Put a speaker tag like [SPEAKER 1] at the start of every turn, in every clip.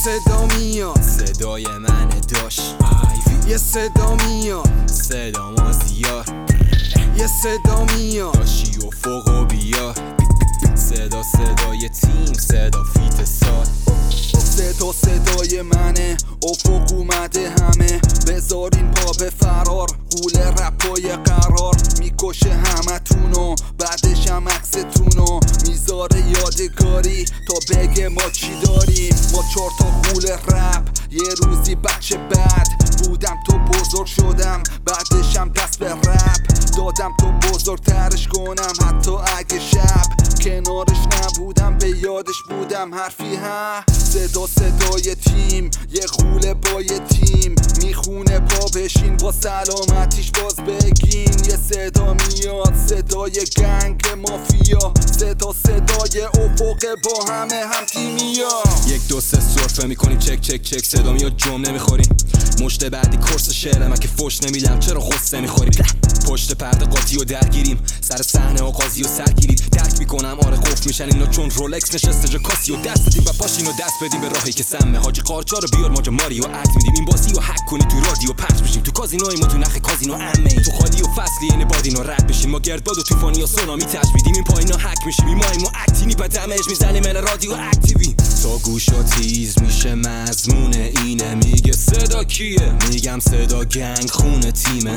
[SPEAKER 1] صدا میاد،
[SPEAKER 2] صدای من داشت
[SPEAKER 1] یه صدا میاد،
[SPEAKER 2] صدا ما زیاد،
[SPEAKER 1] یه صدا میاد،
[SPEAKER 2] داشی و فوق و بیا. صدا صدای تیم، صدا فیت سال.
[SPEAKER 1] صدا صدای منه، افق اومده همه. بذارین پا به فرار، غول رپای قرار میکشه همه تونو، بعدش هم عکستونو میذاره یادگاری تا بگه ما چی داریم. ما 4 تا غول رپ، یه روزی بچه بد بودم تو بزرگ شدم، بعدش هم دست به رپ دادم تو بزرگترش کنم. حتی اگه شب کنارش نبودم به یادش بودم حرفی ها. صدا صدای تیم، یه غول با یه تیم میخونه پا بشین با سلامتیش باز بگین. یه صدا میاد، صدای گنگ مافیا، صدا صدای افق با همه هم تیمیا.
[SPEAKER 2] 1 2 3 سرفه میکنیم چک چک چک، صدا میاد جمع نمیخوریم. مشت بعدی کورس شعره من که فوش نمیدم، چرا غصه میخوریم؟ پشت پرده قاطی و درگیریم، سر صحنه آغازی و سرگیری. درک میکنم آره قفل میشن اینا چون رولکس نشسته جا کاسی و دست دادیم و پاشین و دست بدیم به راهی که سمه. حاجی قارچا رو بیار ماجا ماریو اکت میدیم، این بازی و هک کنی تو رادیو پخش بشیم. تو کازینوی ما تو نخ کازینو امه، تو خالی و فصلی این بادین و رد بشیم. ما گردباد و طوفانی و سونامی تجویدیم، این پایینا هک میشیم. این مایم و اکتینی بعد دمج میزنیم من رادیو اکتیوی. تا گوشا تیز میشه مضمون اینه، میگه صدا کیه؟ میگم صدا گنگ خونه تیمه.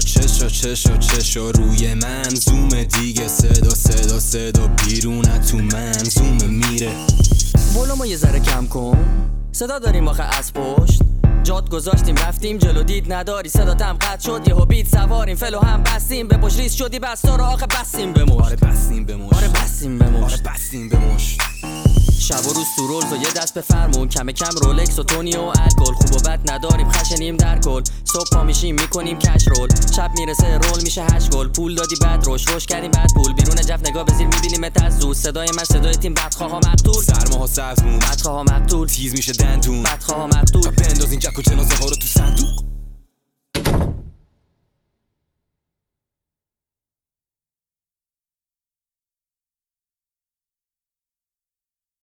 [SPEAKER 2] چشا روی منظومه دیگه، صدا صدا صدا بیرونه تو منظومه میره.
[SPEAKER 3] ولومو یه ذره کم کن، صدا داریم آخه از پشت. جاد گذاشتیم رفتیم جلو، دید نداری صدات هم قطع شد. یهو بیت سواریم فلو هم بستیم، به پشت ریز شدی بستا رو آخه بستیم به مشت.
[SPEAKER 2] آره بستیم به مشت،
[SPEAKER 3] آره بستیم به مشت،
[SPEAKER 2] آره بستیم به مشت.
[SPEAKER 3] شب و روز تو رولز و یه دست به فرمون، کم کم رولکس و تونی و الکل. خوب و بد نداریم خشنیم در کل، صبح پا میشیم میکنیم کش رول. شب میرسه رول میشه 8 گل، پول دادی بعد روش کردیم بعد پول. بیرون جف نگاه به زیر میبینیم از زود، صدای من صدای تیم بدخواه ها مقتول.
[SPEAKER 2] سرماها سبز مون،
[SPEAKER 3] بدخواه ها مقتول،
[SPEAKER 2] تیز میشه دندون،
[SPEAKER 3] بدخواه ها مقتول.
[SPEAKER 2] بندازین جک و جنازه ها رو تو صندوق.